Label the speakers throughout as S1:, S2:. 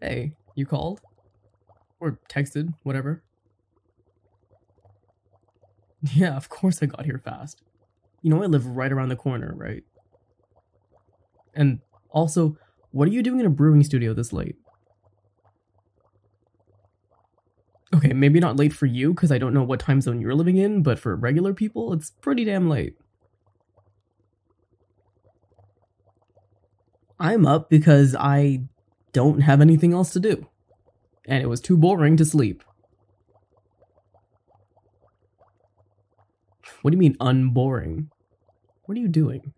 S1: Hey, you called? Or texted, whatever. Yeah, of course I got here fast. You know I live right around the corner, right? And also, what are you doing in a brewing studio this late? Okay, maybe not late for you, because I don't know what time zone you're living in, but for regular people, it's pretty damn late. I'm up because I don't have anything else to do. And it was too boring to sleep. What do you mean, unboring? What are you doing?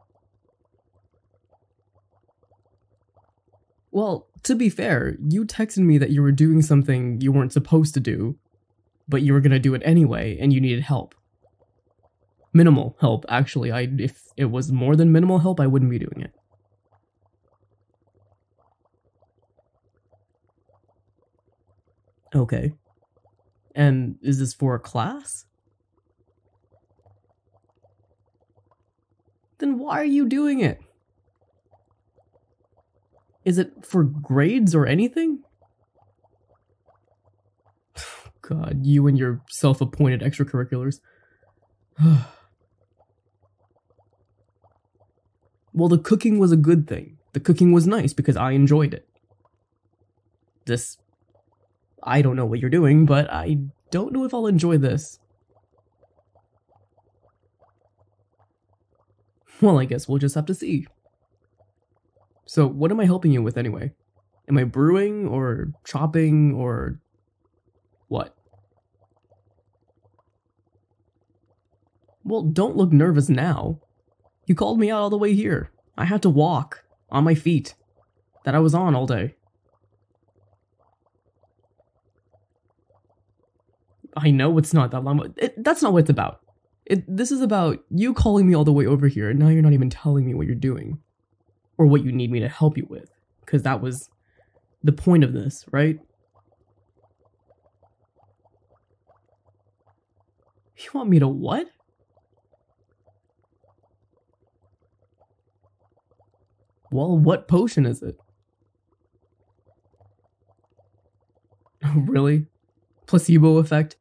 S1: Well, to be fair, you texted me that you were doing something you weren't supposed to do, but you were gonna do it anyway, and you needed help. Minimal help, actually. If it was more than minimal help, I wouldn't be doing it. Okay. And is this for a class? Then why are you doing it? Is it for grades or anything? God, you and your self-appointed extracurriculars. Well, the cooking was a good thing. The cooking was nice because I enjoyed it. This. I don't know what you're doing, but I don't know if I'll enjoy this. Well, I guess we'll just have to see. So, what am I helping you with anyway? Am I brewing or chopping or what? Well, don't look nervous now. You called me out all the way here. I had to walk on my feet that I was on all day. I know it's not that long. That's not what it's about. This is about you calling me all the way over here, and now you're not even telling me what you're doing. Or what you need me to help you with. Because that was the point of this, right? You want me to what? Well, what potion is it? Really? Placebo effect?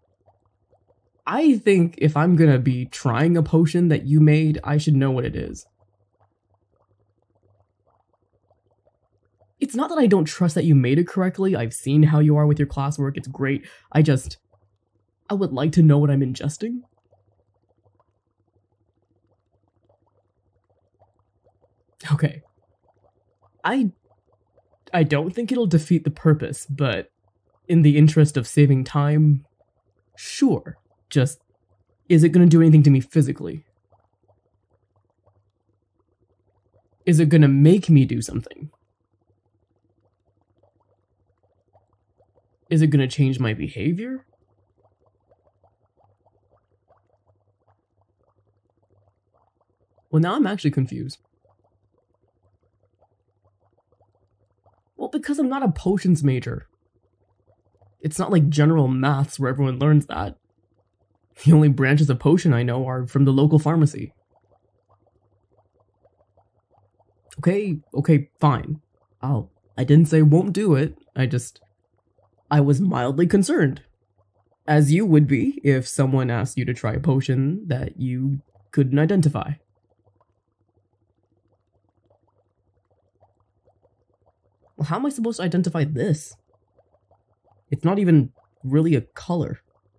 S1: I think if I'm gonna be trying a potion that you made, I should know what it is. It's not that I don't trust that you made it correctly. I've seen how you are with your classwork. It's great. I would like to know what I'm ingesting. Okay. I don't think it'll defeat the purpose, but in the interest of saving time, sure. Just, is it gonna do anything to me physically? Is it gonna make me do something? Is it gonna change my behavior? Well, now I'm actually confused. Well, because I'm not a potions major. It's not like general maths where everyone learns that. The only branches of potion I know are from the local pharmacy. Okay, fine. I didn't say won't do it. I was mildly concerned. As you would be if someone asked you to try a potion that you couldn't identify. Well, how am I supposed to identify this? It's not even really a color.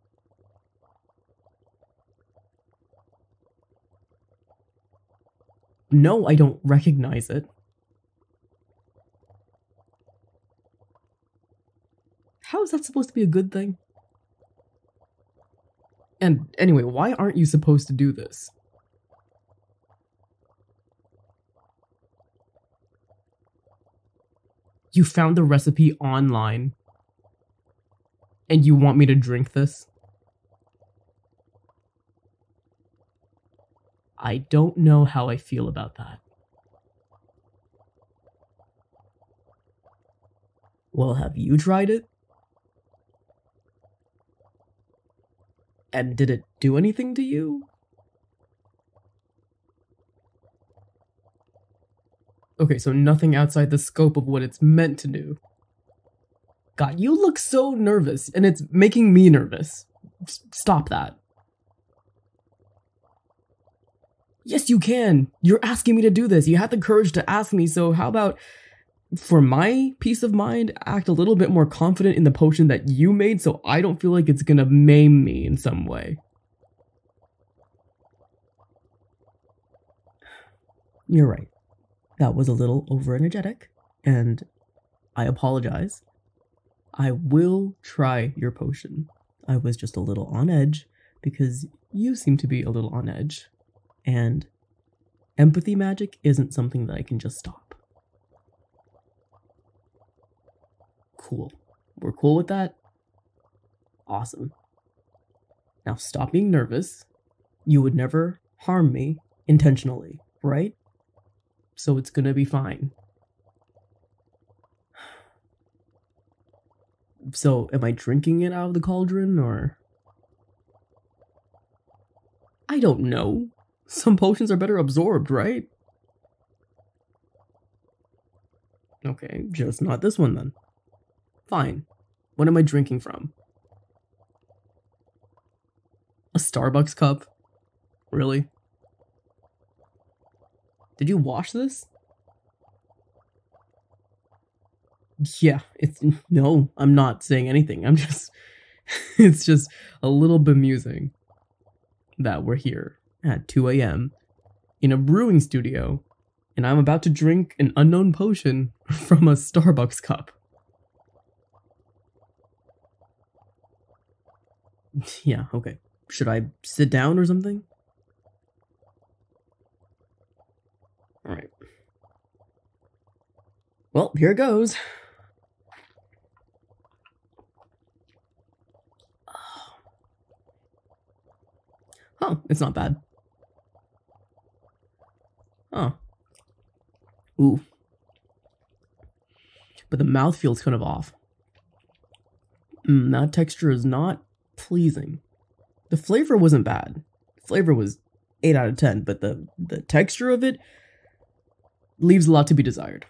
S1: No, I don't recognize it. How is that supposed to be a good thing? And anyway, why aren't you supposed to do this? You found the recipe online, and you want me to drink this? I don't know how I feel about that. Well, have you tried it? And did it do anything to you? Okay, so nothing outside the scope of what it's meant to do. God, you look so nervous, and it's making me nervous. Stop that. Yes, you can. You're asking me to do this. You had the courage to ask me, so how about, for my peace of mind, act a little bit more confident in the potion that you made so I don't feel like it's gonna maim me in some way. You're right. That was a little over-energetic, and I apologize. I will try your potion. I was just a little on edge because you seem to be a little on edge, and empathy magic isn't something that I can just stop. Cool. We're cool with that? Awesome. Now stop being nervous. You would never harm me intentionally, right? So it's gonna be fine. So, am I drinking it out of the cauldron, or? I don't know. Some potions are better absorbed, right? Okay, just not this one then. Fine. What am I drinking from? A Starbucks cup? Really? Did you wash this? Yeah, no, I'm not saying anything. I'm just, it's just a little bemusing that we're here at 2 a.m. in a brewing studio, and I'm about to drink an unknown potion from a Starbucks cup. Yeah, okay. Should I sit down or something? Alright. Well, here it goes. Oh, it's not bad. Oh. Ooh. But the mouth feels kind of off. That texture is not pleasing. The flavor wasn't bad. The flavor was 8 out of 10, but the texture of it leaves a lot to be desired.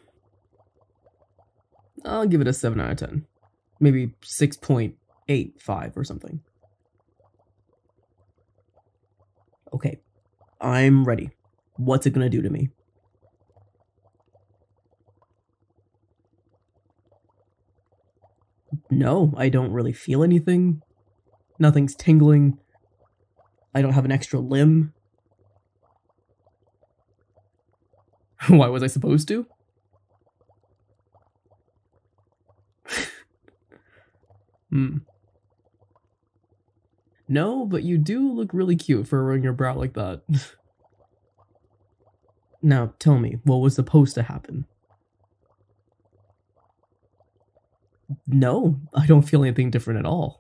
S1: I'll give it a 7 out of 10. Maybe 6.85 or something. Okay, I'm ready. What's it gonna do to me? No, I don't really feel anything. Nothing's tingling. I don't have an extra limb. Why was I supposed to? No, but you do look really cute furrowing your brow like that. Now, tell me, what was supposed to happen? No, I don't feel anything different at all.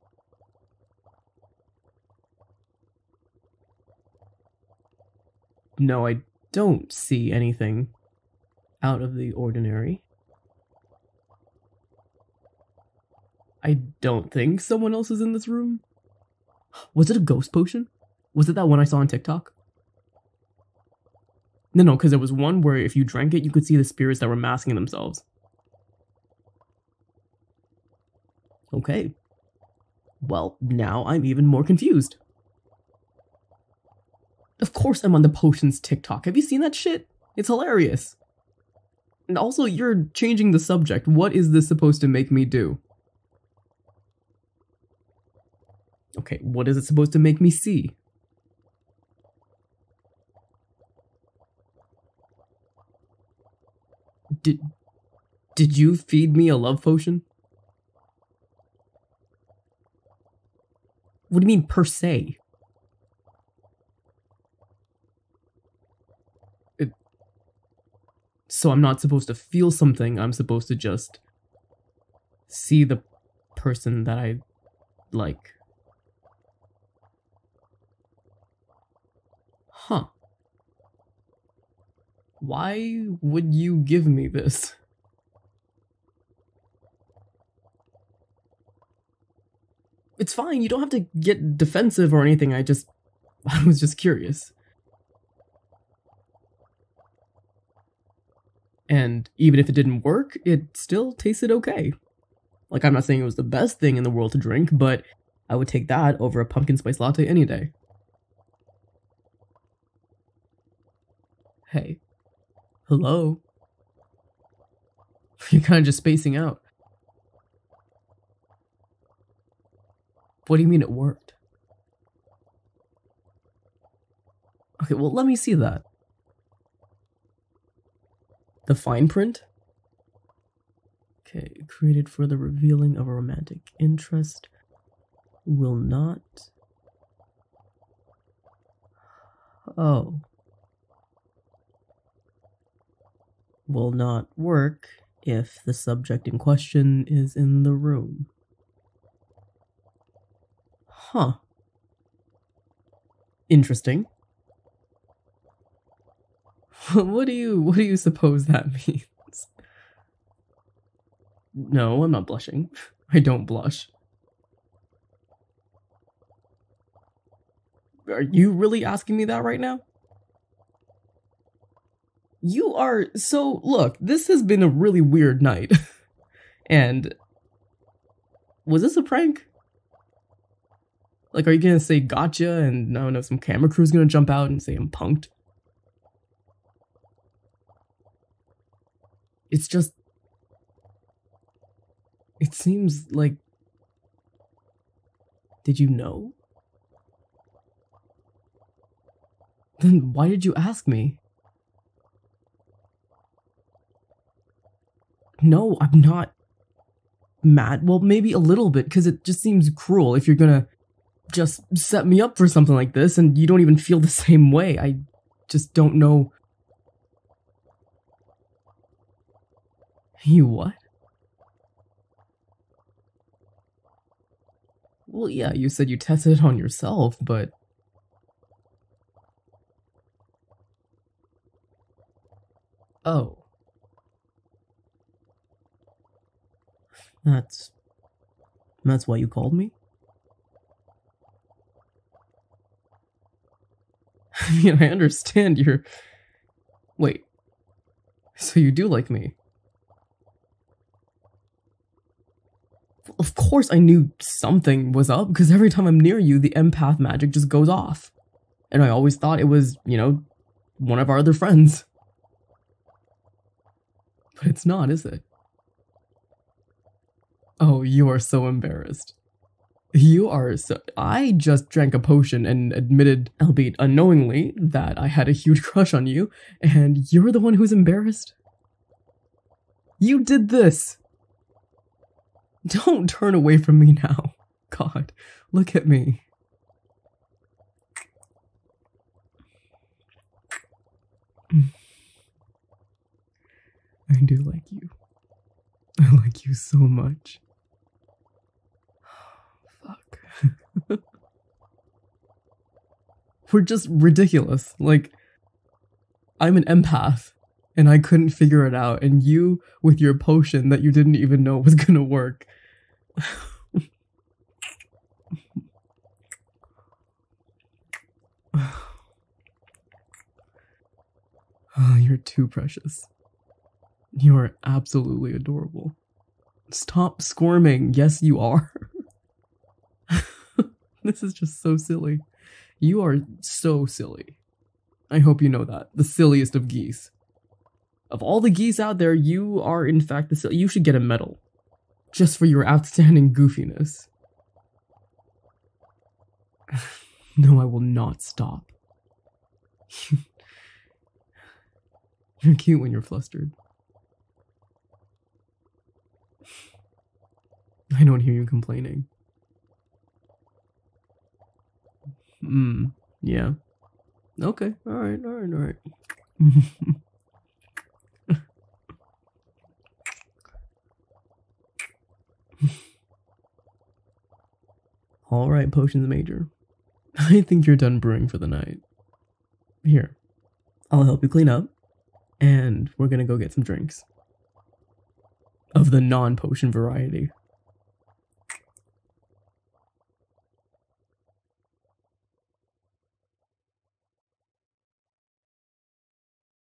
S1: No, I don't see anything out of the ordinary. I don't think someone else is in this room. Was it a ghost potion? Was it that one I saw on TikTok? No, because there was one where if you drank it, you could see the spirits that were masking themselves. Okay. Well, now I'm even more confused. Of course I'm on the potions TikTok. Have you seen that shit? It's hilarious. And also, you're changing the subject. What is this supposed to make me do? Okay, what is it supposed to make me see? Did you feed me a love potion? What do you mean, per se? So I'm not supposed to feel something, I'm supposed to just see the person that I like. Huh. Why would you give me this? It's fine, you don't have to get defensive or anything, I was just curious. And even if it didn't work, it still tasted okay. Like, I'm not saying it was the best thing in the world to drink, but I would take that over a pumpkin spice latte any day. Hey. Hello? You're kind of just spacing out. What do you mean it worked? Okay, well, let me see that. The fine print? Okay, created for the revealing of a romantic interest. Will not. Oh. Will not work if the subject in question is in the room. Huh. Interesting. What do you suppose that means? No, I'm not blushing. I don't blush. Are you really asking me that right now? You are so. Look, this has been a really weird night. And was this a prank? Like, are you gonna say gotcha and I don't know, some camera crew's gonna jump out and say I'm punked? It's just. It seems like. Did you know? Then why did you ask me? No, I'm not mad. Well, maybe a little bit, because it just seems cruel if you're gonna just set me up for something like this and you don't even feel the same way. I just don't know. You what? Well, yeah, you said you tested it on yourself, but... Oh. That's why you called me? I mean, I understand you're... Wait. So you do like me? Of course I knew something was up, because every time I'm near you, the empath magic just goes off. And I always thought it was, you know, one of our other friends. But it's not, is it? Oh, you are so embarrassed. You are so... I just drank a potion and admitted, albeit unknowingly, that I had a huge crush on you, and you're the one who's embarrassed? You did this! Don't turn away from me now. God, look at me. I do like you. I like you so much. Fuck. We're just ridiculous. Like, I'm an empath, and I couldn't figure it out, and you, with your potion that you didn't even know was gonna work. Oh, you're too precious. You are absolutely adorable. Stop squirming. Yes, you are. This is just so silly. You are so silly. I hope you know that. The silliest of geese. Of all the geese out there, you are in fact the silly. You should get a medal. Just for your outstanding goofiness. No, I will not stop. You're cute when you're flustered. I don't hear you complaining. Yeah. Okay, alright. Alright, Potions Major. I think you're done brewing for the night. Here, I'll help you clean up, and we're gonna go get some drinks. Of the non-potion variety.